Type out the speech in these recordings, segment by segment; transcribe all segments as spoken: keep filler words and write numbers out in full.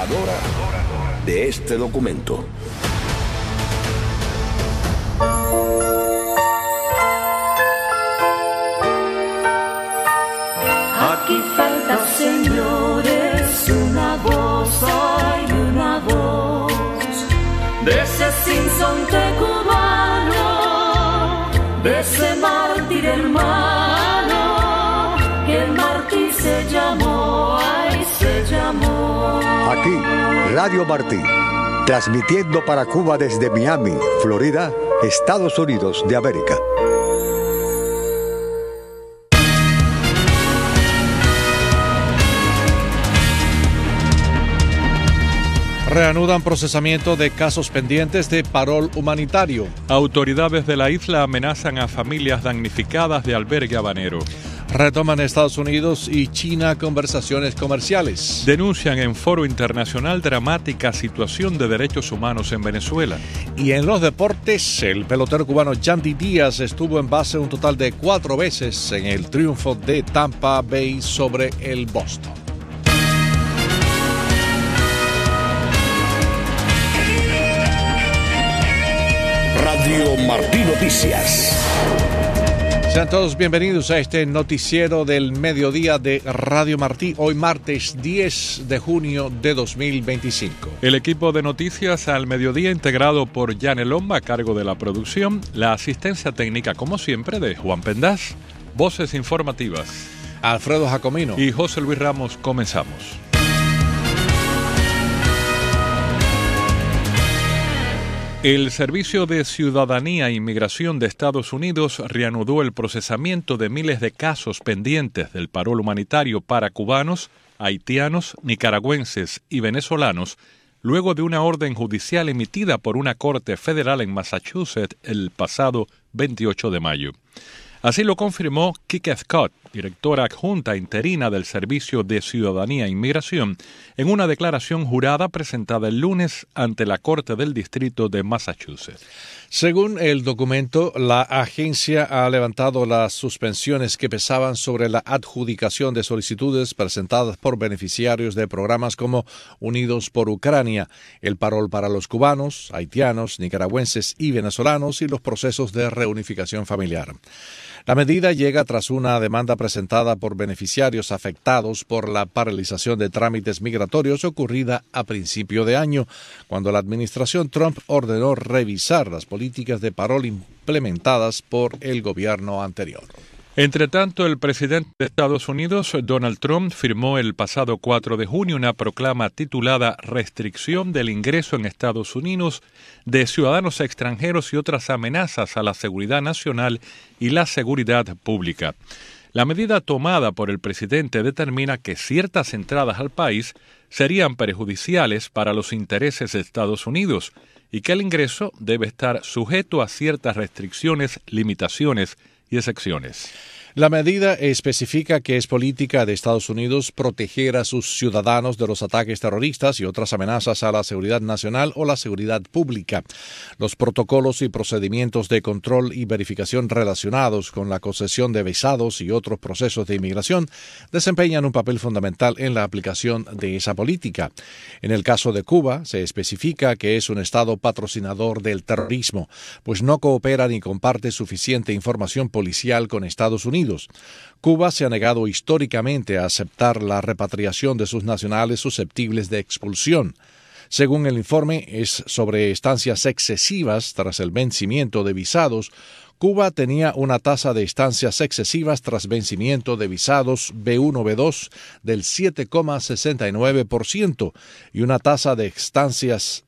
realizadora de este documento. Aquí falta, señores, una voz, hay una voz de ese sinsonte cubano, de ese mártir hermano, que el mártir se llamó, ay, se llamó. Aquí, Radio Martí, transmitiendo para Cuba desde Miami, Florida, Estados Unidos de América. Reanudan procesamiento de casos pendientes de parol humanitario. Autoridades de la isla amenazan a familias damnificadas de albergue habanero. Retoman Estados Unidos y China conversaciones comerciales. Denuncian en foro internacional dramática situación de derechos humanos en Venezuela. Y en los deportes, el pelotero cubano Yandy Díaz estuvo en base un total de cuatro veces en el triunfo de Tampa Bay sobre el Boston. Radio Martí Noticias. Sean todos bienvenidos a este noticiero del mediodía de Radio Martí, hoy martes diez de junio de dos mil veinticinco. El equipo de noticias al mediodía integrado por Yanel Lomba a cargo de la producción, la asistencia técnica como siempre de Juan Pendaz, voces informativas Alfredo Jacomino y José Luis Ramos. Comenzamos. El Servicio de Ciudadanía e Inmigración de Estados Unidos reanudó el procesamiento de miles de casos pendientes del parol humanitario para cubanos, haitianos, nicaragüenses y venezolanos, luego de una orden judicial emitida por una corte federal en Massachusetts el pasado veintiocho de mayo. Así lo confirmó Kike Scott, directora adjunta interina del Servicio de Ciudadanía e Inmigración, en una declaración jurada presentada el lunes ante la Corte del Distrito de Massachusetts. Según el documento, la agencia ha levantado las suspensiones que pesaban sobre la adjudicación de solicitudes presentadas por beneficiarios de programas como Unidos por Ucrania, el parol para los cubanos, haitianos, nicaragüenses y venezolanos y los procesos de reunificación familiar. La medida llega tras una demanda presentada por beneficiarios afectados por la paralización de trámites migratorios ocurrida a principio de año, cuando la administración Trump ordenó revisar las políticas de parol implementadas por el gobierno anterior. Entre tanto, el presidente de Estados Unidos, Donald Trump, firmó el pasado cuatro de junio una proclama titulada Restricción del ingreso en Estados Unidos de ciudadanos extranjeros y otras amenazas a la seguridad nacional y la seguridad pública. La medida tomada por el presidente determina que ciertas entradas al país serían perjudiciales para los intereses de Estados Unidos y que el ingreso debe estar sujeto a ciertas restricciones, limitaciones y excepciones. La medida especifica que es política de Estados Unidos proteger a sus ciudadanos de los ataques terroristas y otras amenazas a la seguridad nacional o la seguridad pública. Los protocolos y procedimientos de control y verificación relacionados con la concesión de visados y otros procesos de inmigración desempeñan un papel fundamental en la aplicación de esa política. En el caso de Cuba, se especifica que es un estado patrocinador del terrorismo, pues no coopera ni comparte suficiente información policial con Estados Unidos. Cuba se ha negado históricamente a aceptar la repatriación de sus nacionales susceptibles de expulsión. Según el informe, es sobre estancias excesivas tras el vencimiento de visados. Cuba tenía una tasa de estancias excesivas tras vencimiento de visados B uno B dos del siete coma sesenta y nueve por ciento y una tasa de estancias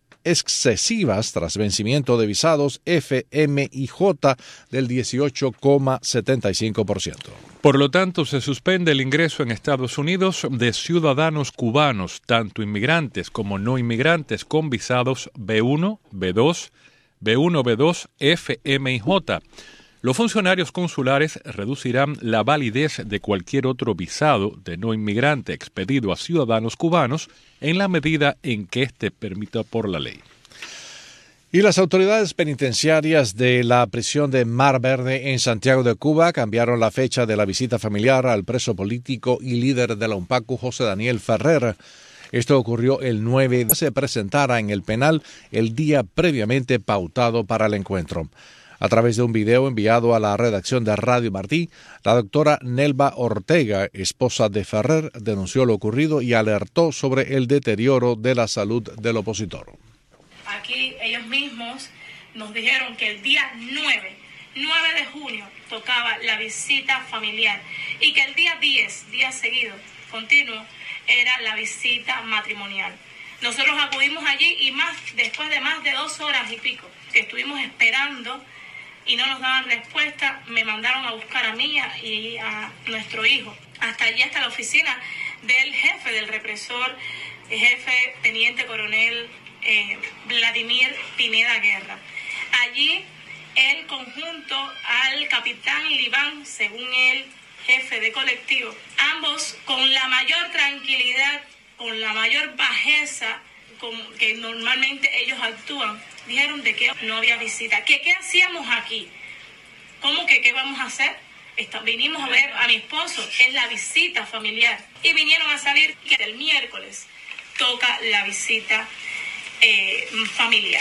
excesivas tras vencimiento de visados F M I J del dieciocho coma setenta y cinco por ciento. Por lo tanto, se suspende el ingreso en Estados Unidos de ciudadanos cubanos, tanto inmigrantes como no inmigrantes, con visados B uno, B dos, B uno B dos, F M I J. Los funcionarios consulares reducirán la validez de cualquier otro visado de no inmigrante expedido a ciudadanos cubanos en la medida en que éste permita por la ley. Y las autoridades penitenciarias de la prisión de Mar Verde en Santiago de Cuba cambiaron la fecha de la visita familiar al preso político y líder de la UNPACU, José Daniel Ferrer. Esto ocurrió el nueve de se presentara en el penal el día previamente pautado para el encuentro. A través de un video enviado a la redacción de Radio Martí, la doctora Nelva Ortega, esposa de Ferrer, denunció lo ocurrido y alertó sobre el deterioro de la salud del opositor. Aquí ellos mismos nos dijeron que el día nueve de junio tocaba la visita familiar y que el día diez, día seguido, continuo, era la visita matrimonial. Nosotros acudimos allí y más después de más de dos horas y pico que estuvimos esperando y no nos daban respuesta, me mandaron a buscar a mí y a nuestro hijo. Hasta allí, hasta la oficina del jefe del represor, el jefe teniente coronel eh, Vladimir Pineda Guerra. Allí, el conjunto al capitán Libán, según el jefe de colectivo, ambos con la mayor tranquilidad, con la mayor bajeza con que normalmente ellos actúan, dijeron de que no había visita. ¿Qué, qué hacíamos aquí? ¿Cómo que qué vamos a hacer? Está, vinimos a ver a mi esposo, es la visita familiar. Y vinieron a salir que el miércoles toca la visita eh, familiar.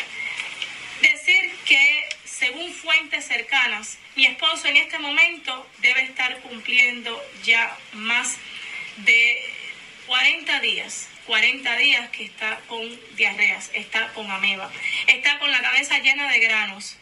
Decir que, según fuentes cercanas, mi esposo en este momento debe estar cumpliendo ya más de cuarenta días. cuarenta días que está con diarreas, está con ameba, está con la cabeza llena de granos.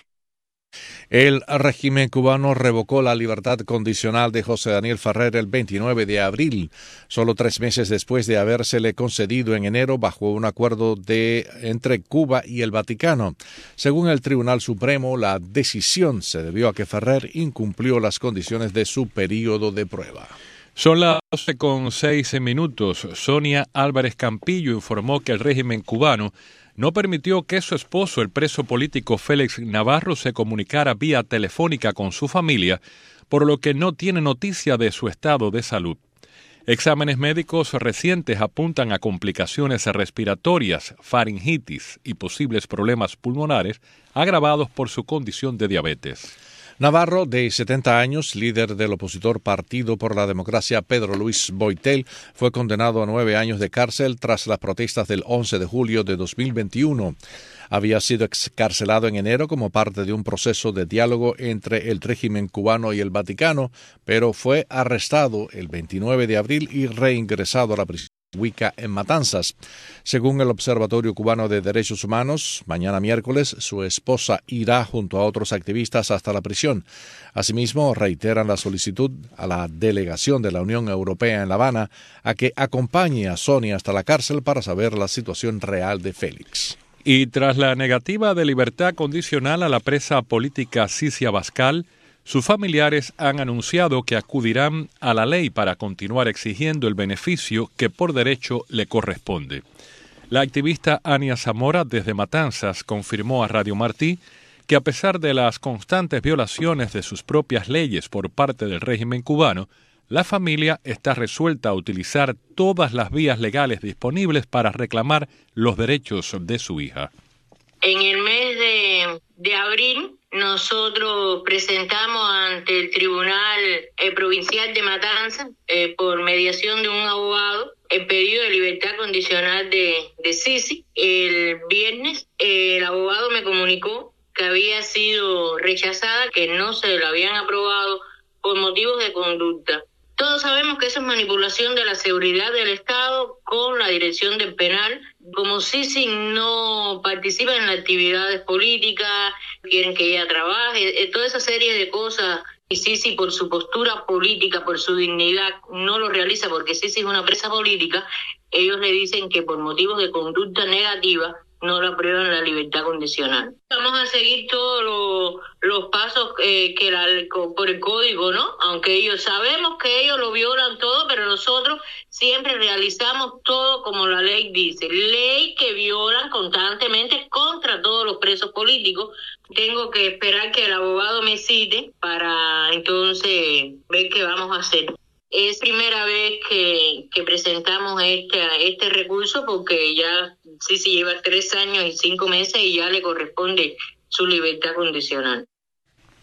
El régimen cubano revocó la libertad condicional de José Daniel Ferrer el veintinueve de abril, solo tres meses después de habérsele concedido en enero bajo un acuerdo de, entre Cuba y el Vaticano. Según el Tribunal Supremo, la decisión se debió a que Ferrer incumplió las condiciones de su período de prueba. Son las doce con seis minutos. Sonia Álvarez Campillo informó que el régimen cubano no permitió que su esposo, el preso político Félix Navarro, se comunicara vía telefónica con su familia, por lo que no tiene noticia de su estado de salud. Exámenes médicos recientes apuntan a complicaciones respiratorias, faringitis y posibles problemas pulmonares agravados por su condición de diabetes. Navarro, de setenta años, líder del opositor Partido por la Democracia Pedro Luis Boitel, fue condenado a nueve años de cárcel tras las protestas del once de julio de dos mil veintiuno. Había sido excarcelado en enero como parte de un proceso de diálogo entre el régimen cubano y el Vaticano, pero fue arrestado el veintinueve de abril y reingresado a la prisión Huica en Matanzas. Según el Observatorio Cubano de Derechos Humanos, mañana miércoles su esposa irá junto a otros activistas hasta la prisión. Asimismo, reiteran la solicitud a la delegación de la Unión Europea en La Habana a que acompañe a Sonia hasta la cárcel para saber la situación real de Félix. Y tras la negativa de libertad condicional a la presa política Cici Abascal, sus familiares han anunciado que acudirán a la ley para continuar exigiendo el beneficio que por derecho le corresponde. La activista Ania Zamora, desde Matanzas, confirmó a Radio Martí que a pesar de las constantes violaciones de sus propias leyes por parte del régimen cubano, la familia está resuelta a utilizar todas las vías legales disponibles para reclamar los derechos de su hija. En el mes de, de abril, nosotros presentamos ante el Tribunal eh, Provincial de Matanzas, eh, por mediación de un abogado, el pedido de libertad condicional de, de Cici. El viernes, eh, el abogado me comunicó que había sido rechazada, que no se la habían aprobado por motivos de conducta. Todos sabemos que eso es manipulación de la seguridad del Estado con la dirección del penal. Como Cici no participa en las actividades políticas, quieren que ella trabaje, toda esa serie de cosas. Y Cici, por su postura política, por su dignidad, no lo realiza porque Cici es una presa política. Ellos le dicen que por motivos de conducta negativa no le aprueban la libertad condicional. Vamos a seguir todos los, los pasos eh, que la, por el código, ¿no? Aunque ellos sabemos que ellos lo violan todo, pero nosotros siempre realizamos todo como la ley dice. Ley que violan constantemente contra todos los presos políticos. Tengo que esperar que el abogado me cite para entonces ver qué vamos a hacer. Es primera vez que, que presentamos este, este recurso porque ya sí se lleva tres años y cinco meses y ya le corresponde su libertad condicional.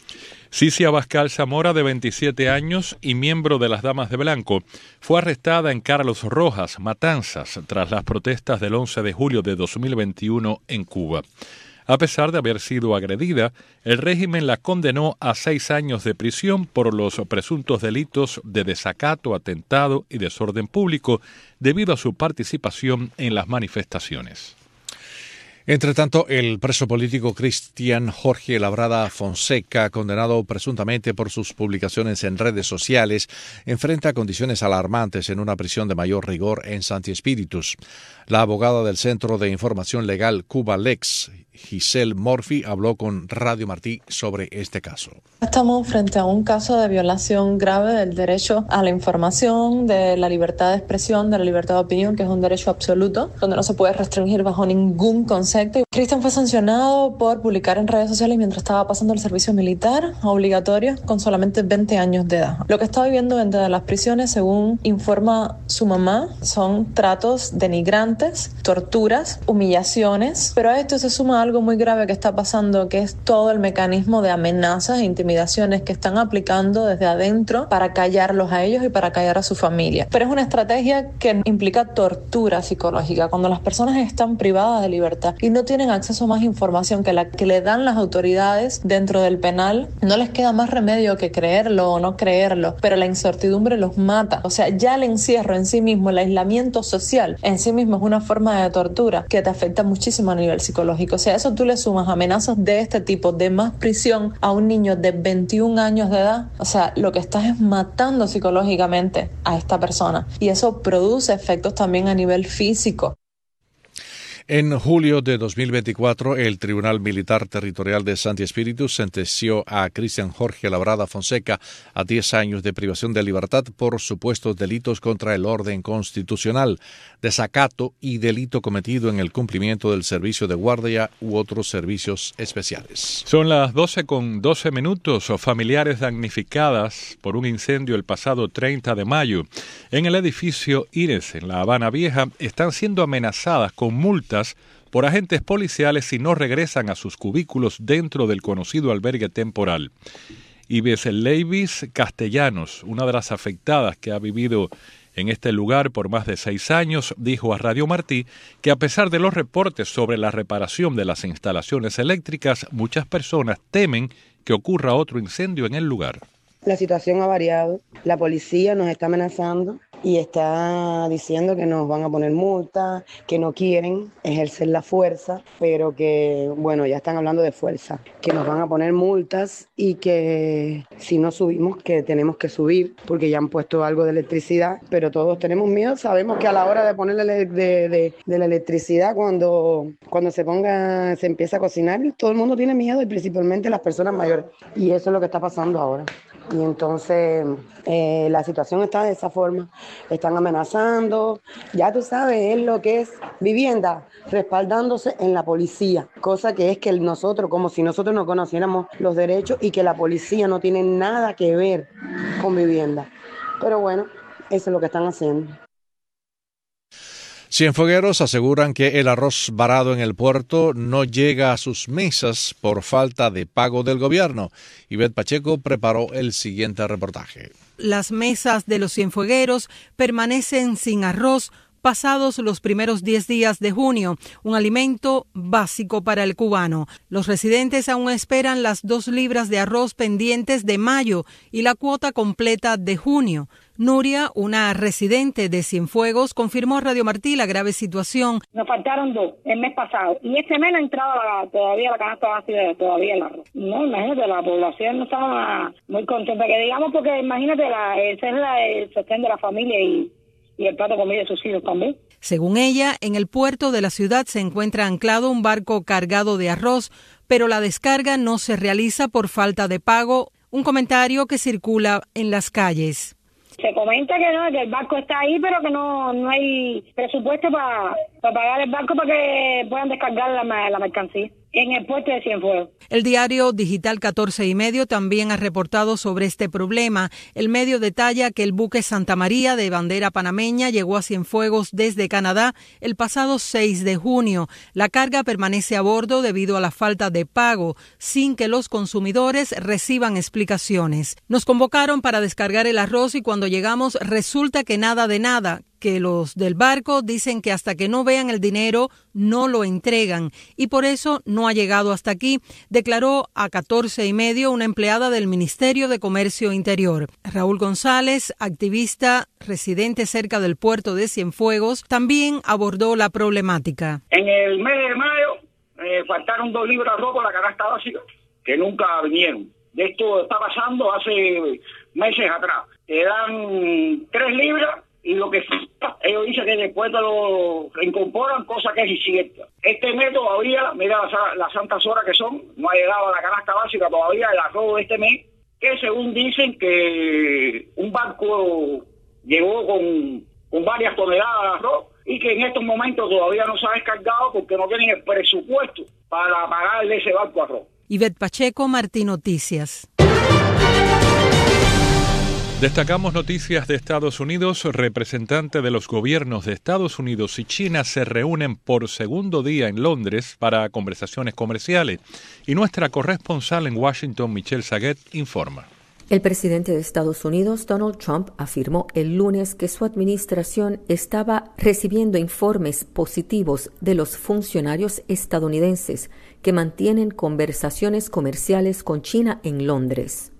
Cici Abascal Zamora, de veintisiete años y miembro de las Damas de Blanco, fue arrestada en Carlos Rojas, Matanzas, tras las protestas del once de julio de dos mil veintiuno en Cuba. A pesar de haber sido agredida, el régimen la condenó a seis años de prisión por los presuntos delitos de desacato, atentado y desorden público debido a su participación en las manifestaciones. Entre tanto, el preso político Cristian Jorge Labrada Fonseca, condenado presuntamente por sus publicaciones en redes sociales, enfrenta condiciones alarmantes en una prisión de mayor rigor en Santi Espíritus. La abogada del Centro de Información Legal Cuba Lex, Giselle Murphy, habló con Radio Martí sobre este caso. Estamos frente a un caso de violación grave del derecho a la información, de la libertad de expresión, de la libertad de opinión, que es un derecho absoluto, donde no se puede restringir bajo ningún concepto. Cristian fue sancionado por publicar en redes sociales mientras estaba pasando el servicio militar obligatorio con solamente veinte años de edad. Lo que está viviendo dentro de las prisiones, según informa su mamá, son tratos denigrantes, torturas, humillaciones, pero a esto se suma algo muy grave que está pasando, que es todo el mecanismo de amenazas e intimidaciones que están aplicando desde adentro para callarlos a ellos y para callar a su familia. Pero es una estrategia que implica tortura psicológica. Cuando las personas están privadas de libertad y no tienen acceso a más información que la que le dan las autoridades dentro del penal, no les queda más remedio que creerlo o no creerlo, pero la incertidumbre los mata. O sea, ya el encierro en sí mismo, el aislamiento social en sí mismo es una forma de tortura que te afecta muchísimo a nivel psicológico. O sea, a eso tú le sumas amenazas de este tipo, de más prisión a un niño de veintiún años de edad. O sea, lo que estás es matando psicológicamente a esta persona y eso produce efectos también a nivel físico. En julio de dos mil veinticuatro, el Tribunal Militar Territorial de Santi Espíritus sentenció a Cristian Jorge Labrada Fonseca a diez años de privación de libertad por supuestos delitos contra el orden constitucional, desacato y delito cometido en el cumplimiento del servicio de guardia u otros servicios especiales. Son las doce con doce minutos. Familiares damnificadas por un incendio el pasado treinta de mayo en el edificio Ires, en La Habana Vieja, están siendo amenazadas con multas por agentes policiales si no regresan a sus cubículos dentro del conocido albergue temporal. Ives Leivis Castellanos, una de las afectadas que ha vivido en este lugar por más de seis años, dijo a Radio Martí que a pesar de los reportes sobre la reparación de las instalaciones eléctricas, muchas personas temen que ocurra otro incendio en el lugar. La situación ha variado, la policía nos está amenazando y está diciendo que nos van a poner multas, que no quieren ejercer la fuerza, pero que, bueno, ya están hablando de fuerza, que nos van a poner multas y que si no subimos, que tenemos que subir, porque ya han puesto algo de electricidad, pero todos tenemos miedo, sabemos que a la hora de ponerle de, de, de la electricidad, cuando, cuando se ponga, se empieza a cocinar, todo el mundo tiene miedo y principalmente las personas mayores, y eso es lo que está pasando ahora. Y entonces eh, la situación está de esa forma, están amenazando, ya tú sabes, es lo que es vivienda, respaldándose en la policía, cosa que es que nosotros, como si nosotros no conociéramos los derechos y que la policía no tiene nada que ver con vivienda. Pero bueno, eso es lo que están haciendo. Cienfuegueros aseguran que el arroz varado en el puerto no llega a sus mesas por falta de pago del gobierno. Ivette Pacheco preparó el siguiente reportaje. Las mesas de los cienfuegueros permanecen sin arroz pasados los primeros diez días de junio, un alimento básico para el cubano. Los residentes aún esperan las dos libras de arroz pendientes de mayo y la cuota completa de junio. Nuria, una residente de Cienfuegos, confirmó a Radio Martí la grave situación. Nos faltaron dos el mes pasado y este mes no ha entrado la, todavía la canasta vacía, todavía el arroz. No, imagínate, la población no estaba muy contenta, que digamos, porque imagínate, la, ese es la, el sostén de la familia y, y el plato de comida de sus hijos también. Según ella, en el puerto de la ciudad se encuentra anclado un barco cargado de arroz, pero la descarga no se realiza por falta de pago, un comentario que circula en las calles. Se comenta que no, que el barco está ahí, pero que no, no hay presupuesto para Para pagar el barco para que puedan descargar la, la mercancía en el puerto de Cienfuegos. El diario digital catorce y medio también ha reportado sobre este problema. El medio detalla que el buque Santa María de bandera panameña llegó a Cienfuegos desde Canadá el pasado seis de junio. La carga permanece a bordo debido a la falta de pago, sin que los consumidores reciban explicaciones. Nos convocaron para descargar el arroz y cuando llegamos resulta que nada de nada, que los del barco dicen que hasta que no vean el dinero no lo entregan y por eso no ha llegado hasta aquí, declaró a catorce y medio una empleada del Ministerio de Comercio Interior. Raúl González, activista residente cerca del puerto de Cienfuegos, también abordó la problemática. En el mes de mayo eh, faltaron dos libras de arroz por la canasta básica que nunca vinieron. De esto está pasando hace meses atrás. Te dan tres libras y lo que ellos dicen que después te lo incorporan, cosa que es incierta. Este mes todavía, mira las, las santas horas que son, no ha llegado a la canasta básica todavía el arroz de este mes, que según dicen que un barco llegó con, con varias toneladas de arroz y que en estos momentos todavía no se ha descargado porque no tienen el presupuesto para pagarle ese barco arroz. Ivette Pacheco, Martín Noticias. Destacamos noticias de Estados Unidos. Representantes de los gobiernos de Estados Unidos y China se reúnen por segundo día en Londres para conversaciones comerciales. Y nuestra corresponsal en Washington, Michelle Saguet, informa. El presidente de Estados Unidos, Donald Trump, afirmó el lunes que su administración estaba recibiendo informes positivos de los funcionarios estadounidenses que mantienen conversaciones comerciales con China en Londres.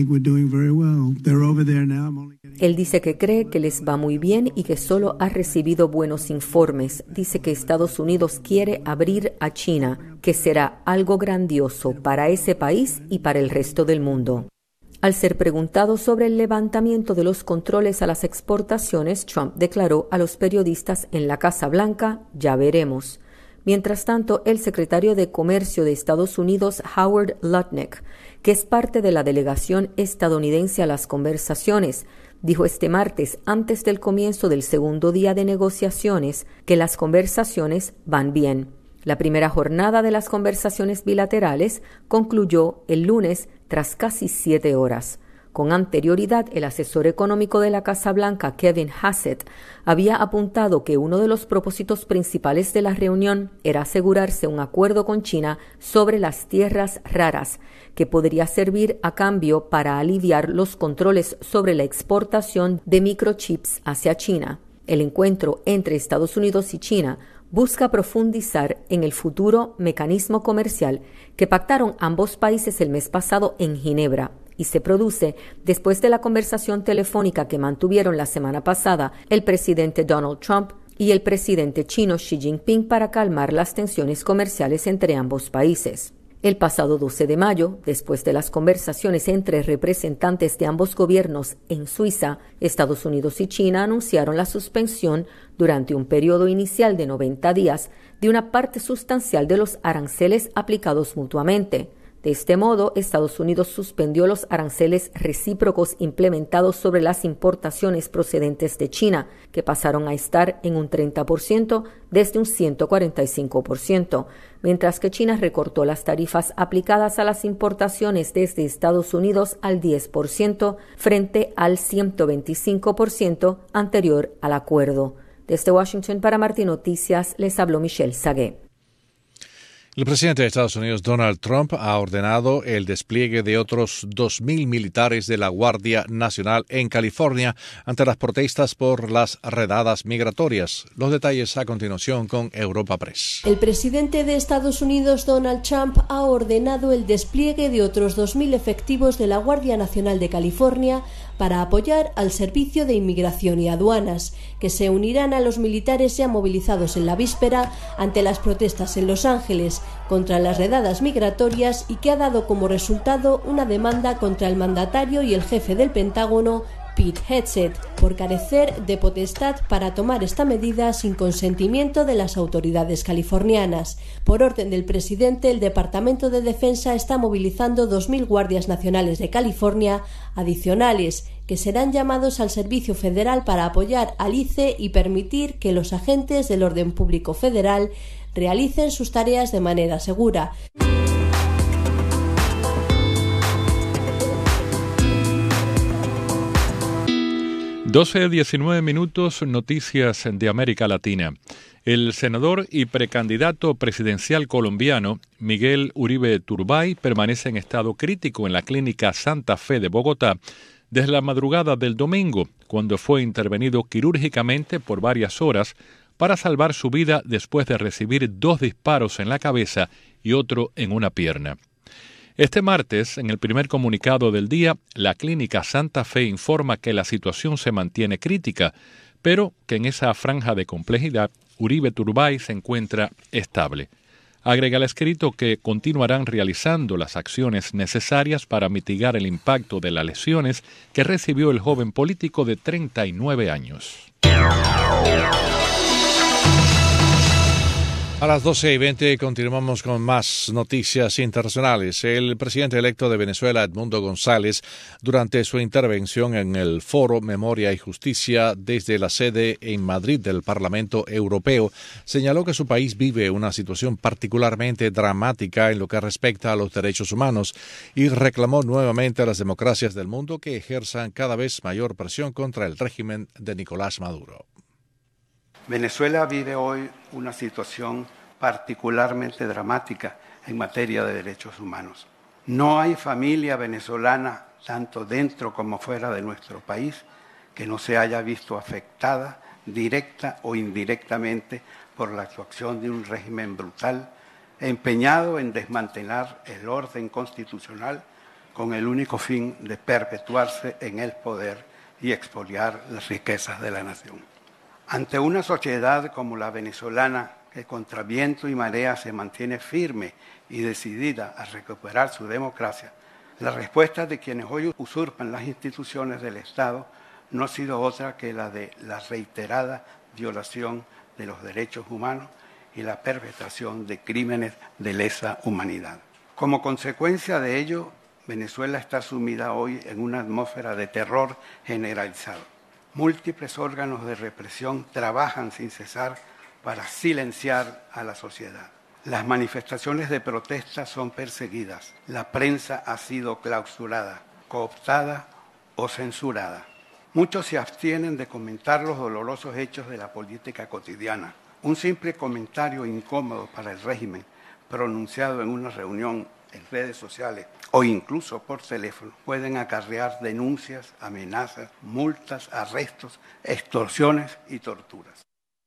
Él dice que cree que les va muy bien y que solo ha recibido buenos informes. Dice que Estados Unidos quiere abrir a China, que será algo grandioso para ese país y para el resto del mundo. Al ser preguntado sobre el levantamiento de los controles a las exportaciones, Trump declaró a los periodistas en la Casa Blanca, ya veremos. Mientras tanto, el secretario de Comercio de Estados Unidos, Howard Lutnick, que es parte de la delegación estadounidense a las conversaciones, dijo este martes, antes del comienzo del segundo día de negociaciones, que las conversaciones van bien. La primera jornada de las conversaciones bilaterales concluyó el lunes tras casi siete horas. Con anterioridad, el asesor económico de la Casa Blanca, Kevin Hassett, había apuntado que uno de los propósitos principales de la reunión era asegurarse un acuerdo con China sobre las tierras raras, que podría servir a cambio para aliviar los controles sobre la exportación de microchips hacia China. El encuentro entre Estados Unidos y China busca profundizar en el futuro mecanismo comercial que pactaron ambos países el mes pasado en Ginebra y se produce después de la conversación telefónica que mantuvieron la semana pasada el presidente Donald Trump y el presidente chino Xi Jinping para calmar las tensiones comerciales entre ambos países. El pasado doce de mayo, después de las conversaciones entre representantes de ambos gobiernos en Suiza, Estados Unidos y China anunciaron la suspensión durante un periodo inicial de noventa días de una parte sustancial de los aranceles aplicados mutuamente. De este modo, Estados Unidos suspendió los aranceles recíprocos implementados sobre las importaciones procedentes de China, que pasaron a estar en un treinta por ciento desde un ciento cuarenta y cinco por ciento, mientras que China recortó las tarifas aplicadas a las importaciones desde Estados Unidos al diez por ciento frente al ciento veinticinco por ciento anterior al acuerdo. Desde Washington para Martín Noticias les habló Michelle Saguet. El presidente de Estados Unidos, Donald Trump, ha ordenado el despliegue de otros dos mil militares de la Guardia Nacional en California ante las protestas por las redadas migratorias. Los detalles a continuación con Europa Press. El presidente de Estados Unidos, Donald Trump, ha ordenado el despliegue de otros dos mil efectivos de la Guardia Nacional de California para apoyar al Servicio de Inmigración y Aduanas, que se unirán a los militares ya movilizados en la víspera ante las protestas en Los Ángeles contra las redadas migratorias y que ha dado como resultado una demanda contra el mandatario y el jefe del Pentágono, Pete Hegseth, por carecer de potestad para tomar esta medida sin consentimiento de las autoridades californianas. Por orden del presidente, el Departamento de Defensa está movilizando dos mil guardias nacionales de California adicionales que serán llamados al Servicio Federal para apoyar al I C E y permitir que los agentes del orden público federal realicen sus tareas de manera segura. doce diecinueve minutos, noticias de América Latina. El senador y precandidato presidencial colombiano Miguel Uribe Turbay permanece en estado crítico en la clínica Santa Fe de Bogotá desde la madrugada del domingo, cuando fue intervenido quirúrgicamente por varias horas para salvar su vida después de recibir dos disparos en la cabeza y otro en una pierna. Este martes, en el primer comunicado del día, la clínica Santa Fe informa que la situación se mantiene crítica, pero que en esa franja de complejidad, Uribe Turbay se encuentra estable. Agrega el escrito que continuarán realizando las acciones necesarias para mitigar el impacto de las lesiones que recibió el joven político de treinta y nueve años. A las doce y veinte continuamos con más noticias internacionales. El presidente electo de Venezuela, Edmundo González, durante su intervención en el Foro Memoria y Justicia desde la sede en Madrid del Parlamento Europeo, señaló que su país vive una situación particularmente dramática en lo que respecta a los derechos humanos y reclamó nuevamente a las democracias del mundo que ejerzan cada vez mayor presión contra el régimen de Nicolás Maduro. Venezuela vive hoy una situación particularmente dramática en materia de derechos humanos. No hay familia venezolana, tanto dentro como fuera de nuestro país, que no se haya visto afectada directa o indirectamente por la actuación de un régimen brutal, empeñado en desmantelar el orden constitucional con el único fin de perpetuarse en el poder y expoliar las riquezas de la nación. Ante una sociedad como la venezolana, que contra viento y marea se mantiene firme y decidida a recuperar su democracia, la respuesta de quienes hoy usurpan las instituciones del Estado no ha sido otra que la de la reiterada violación de los derechos humanos y la perpetración de crímenes de lesa humanidad. Como consecuencia de ello, Venezuela está sumida hoy en una atmósfera de terror generalizado. Múltiples órganos de represión trabajan sin cesar para silenciar a la sociedad. Las manifestaciones de protesta son perseguidas. La prensa ha sido clausurada, cooptada o censurada. Muchos se abstienen de comentar los dolorosos hechos de la política cotidiana. Un simple comentario incómodo para el régimen, pronunciado en una reunión en redes sociales o incluso por teléfono, pueden acarrear denuncias, amenazas, multas, arrestos, extorsiones y torturas.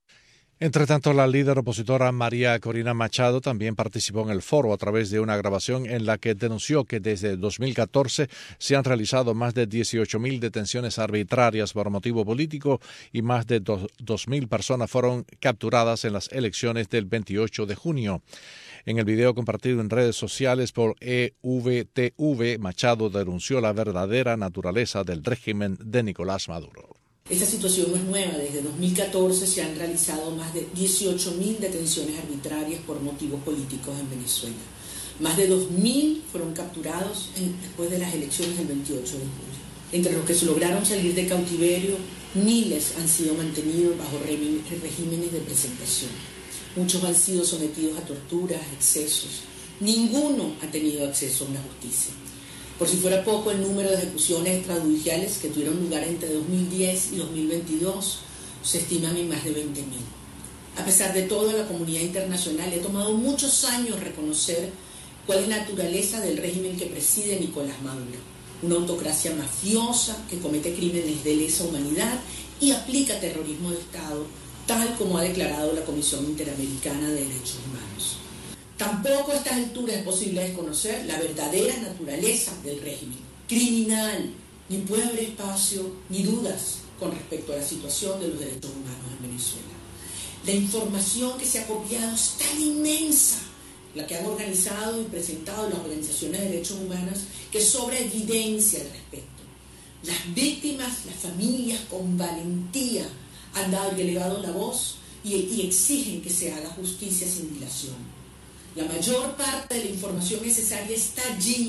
Entre tanto, la líder opositora María Corina Machado también participó en el foro a través de una grabación en la que denunció que desde dos mil catorce se han realizado más de dieciocho mil detenciones arbitrarias por motivo político y más de dos mil personas fueron capturadas en las elecciones del veintiocho de junio. En el video compartido en redes sociales por E V T V, Machado denunció la verdadera naturaleza del régimen de Nicolás Maduro. Esta situación no es nueva. Desde dos mil catorce se han realizado más de dieciocho mil detenciones arbitrarias por motivos políticos en Venezuela. Más de dos mil fueron capturados en, después de las elecciones del veintiocho de julio. Entre los que se lograron salir de cautiverio, miles han sido mantenidos bajo regímenes de presentación. Muchos han sido sometidos a torturas, excesos. Ninguno ha tenido acceso a una justicia. Por si fuera poco, el número de ejecuciones extrajudiciales que tuvieron lugar entre dos mil diez y dos mil veintidós se estiman en más de veinte mil. A pesar de todo, la comunidad internacional le ha tomado muchos años reconocer cuál es la naturaleza del régimen que preside Nicolás Maduro. Una autocracia mafiosa que comete crímenes de lesa humanidad y aplica terrorismo de Estado, tal como ha declarado la Comisión Interamericana de Derechos Humanos. Tampoco a estas alturas es posible desconocer la verdadera naturaleza del régimen criminal. Ni puede haber espacio ni dudas con respecto a la situación de los derechos humanos en Venezuela. La información que se ha copiado es tan inmensa, la que han organizado y presentado las organizaciones de derechos humanos, que sobra evidencia al respecto. Las víctimas, las familias con valentía han dado y elevado la voz y, y exigen que se haga justicia sin dilación. La mayor parte de la información necesaria está allí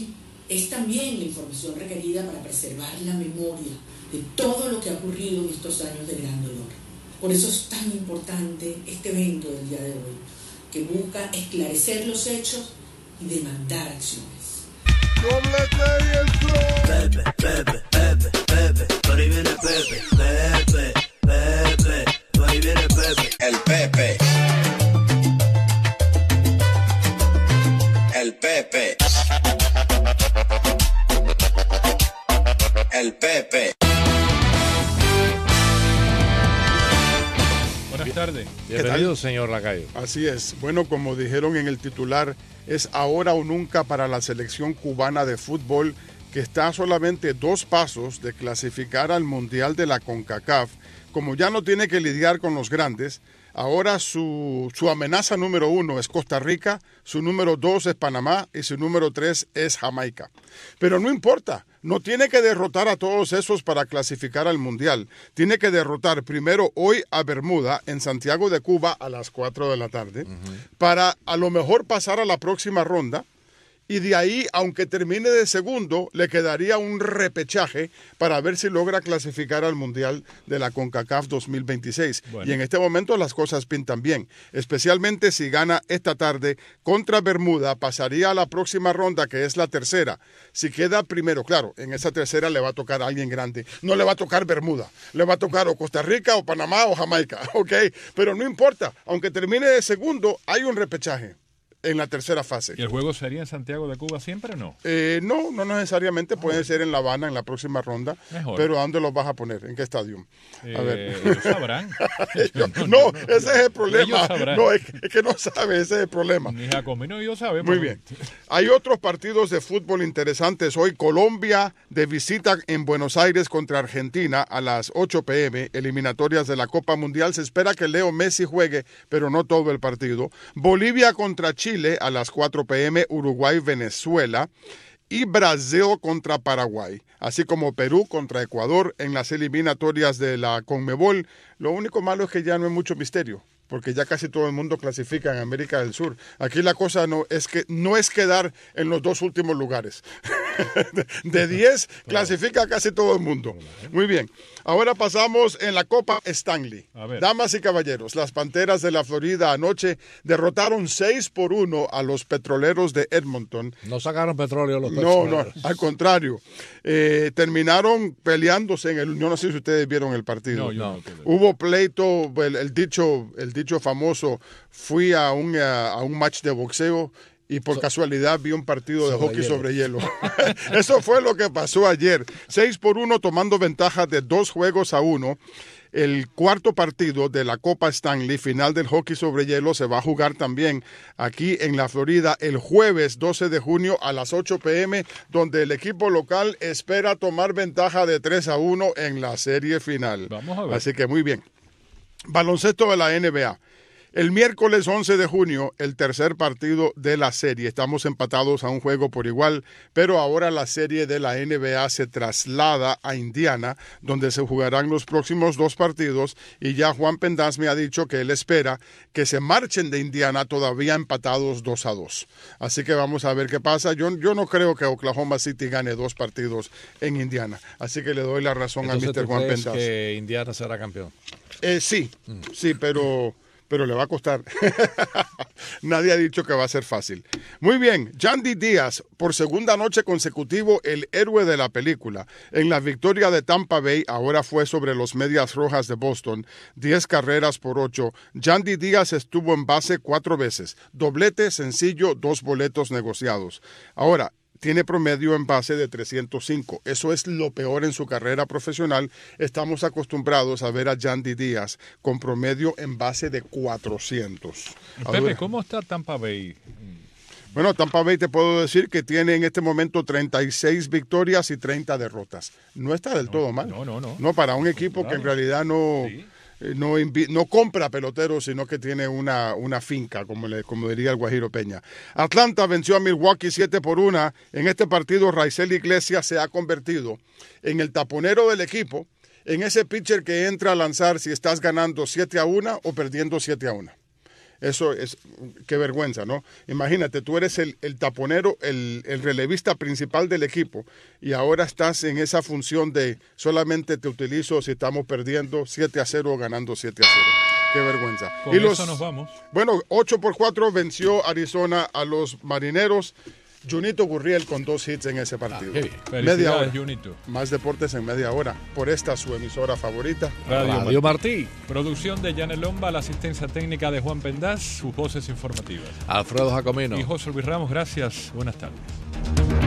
es también la información requerida para preservar la memoria de todo lo que ha ocurrido en estos años de gran dolor. Por eso es tan importante este evento del día de hoy, que busca esclarecer los hechos y demandar acciones. Pepe, Pepe, Pepe, Pepe, por ahí viene Pepe, Pepe, Pepe, por ahí viene Pepe, el Pepe, el Pepe, el Pepe. Buenas tardes. Bienvenido, señor Lacayo. Así es. Bueno, como dijeron en el titular, es ahora o nunca para la selección cubana de fútbol, que está a solamente dos pasos de clasificar al Mundial de la CONCACAF. Como ya no tiene que lidiar con los grandes, ahora su, su amenaza número uno es Costa Rica, su número dos es Panamá y su número tres es Jamaica. Pero no importa, no tiene que derrotar a todos esos para clasificar al Mundial. Tiene que derrotar primero hoy a Bermuda en Santiago de Cuba a las cuatro de la tarde, uh-huh, para a lo mejor pasar a la próxima ronda. Y de ahí, aunque termine de segundo, le quedaría un repechaje para ver si logra clasificar al Mundial de la CONCACAF dos mil veintiséis. Bueno. Y en este momento las cosas pintan bien, especialmente si gana esta tarde contra Bermuda, pasaría a la próxima ronda, que es la tercera. Si queda primero, claro, en esa tercera le va a tocar a alguien grande. No le va a tocar Bermuda, le va a tocar o Costa Rica, o Panamá, o Jamaica, ¿ok? Pero no importa, aunque termine de segundo, hay un repechaje en la tercera fase. ¿Y el juego sería en Santiago de Cuba siempre o no? Eh, no, no necesariamente. Puede ser en La Habana en la próxima ronda. Mejor. Pero ¿a dónde los vas a poner? ¿En qué estadio? Eh, a ver. Ellos sabrán. no, no, no, no, ese es el problema. No, es, es que no sabe, ese es el problema. Ni Jacomino yo sabe. Muy bien. Hay otros partidos de fútbol interesantes. Hoy Colombia de visita en Buenos Aires contra Argentina a las ocho pe eme, eliminatorias de la Copa Mundial. Se espera que Leo Messi juegue, pero no todo el partido. Bolivia contra Chile a las cuatro pe eme, Uruguay-Venezuela y Brasil contra Paraguay, así como Perú contra Ecuador en las eliminatorias de la CONMEBOL. Lo único malo es que ya no hay mucho misterio, porque ya casi todo el mundo clasifica en América del Sur. Aquí la cosa no es que no es quedar en los dos últimos lugares. De diez clasifica casi todo el mundo. Muy bien. Ahora pasamos en la Copa Stanley. Damas y caballeros, las Panteras de la Florida anoche derrotaron seis por uno a los Petroleros de Edmonton. No sacaron petróleo los No, petroleros. no, al contrario. Eh, terminaron peleándose en el... Yo no sé si ustedes vieron el partido. No, yo no. Hubo pleito, el, el dicho el dicho famoso, fui a un, a, a un match de boxeo y por so, casualidad vi un partido de hockey hielo. sobre hielo. Eso fue lo que pasó ayer. Seis por uno, tomando ventaja de dos juegos a uno. El cuarto partido de la Copa Stanley, final del hockey sobre hielo, se va a jugar también aquí en la Florida el jueves doce de junio a las ocho pe eme, donde el equipo local espera tomar ventaja de tres a uno en la serie final. Vamos a ver. Así que muy bien. Baloncesto de la N B A. El miércoles once de junio, el tercer partido de la serie. Estamos empatados a un juego por igual, pero ahora la serie de la N B A se traslada a Indiana, donde se jugarán los próximos dos partidos, y ya Juan Pendaz me ha dicho que él espera que se marchen de Indiana todavía empatados dos a dos. Así que vamos a ver qué pasa. Yo, yo no creo que Oklahoma City gane dos partidos en Indiana, así que le doy la razón Entonces, a mister ¿tú Juan crees Pendaz. que Indiana será campeón? Eh, sí, mm. sí, pero... pero le va a costar. Nadie ha dicho que va a ser fácil. Muy bien, Yandy Díaz, por segunda noche consecutivo, el héroe de la película. En la victoria de Tampa Bay, ahora fue sobre los Medias Rojas de Boston, diez carreras por ocho. Yandy Díaz estuvo en base cuatro veces. Doblete, sencillo, dos boletos negociados. Ahora, tiene promedio en base de trescientos cinco. Eso es lo peor en su carrera profesional. Estamos acostumbrados a ver a Yandy Díaz con promedio en base de cuatrocientos. Pepe, ¿cómo está Tampa Bay? Bueno, Tampa Bay te puedo decir que tiene en este momento treinta y seis victorias y treinta derrotas. No está del no, todo mal. No, no, no. No, para un equipo claro. que en realidad no... Sí. No, invi- no compra peloteros, sino que tiene una, una finca, como, le, como diría el Guajiro Peña. Atlanta venció a Milwaukee siete por uno. En este partido, Raisel Iglesias se ha convertido en el taponero del equipo, en ese pitcher que entra a lanzar si estás ganando siete a uno o perdiendo siete a uno. Eso es, qué vergüenza, ¿no? Imagínate, tú eres el, el taponero, el, el relevista principal del equipo y ahora estás en esa función de solamente te utilizo si estamos perdiendo siete a cero o ganando siete a cero. Qué vergüenza. Con y eso los, nos vamos. Bueno, ocho por cuatro venció Arizona a los Marineros. Junito Gurriel con dos hits en ese partido. Ah, media hora. Junito. Más deportes en media hora. Por esta su emisora favorita. Radio, Radio Martí. Producción de Yanel Lomba, la asistencia técnica de Juan Pendaz, sus voces informativas. Alfredo Jacomino. Y José Luis Ramos, gracias. Buenas tardes.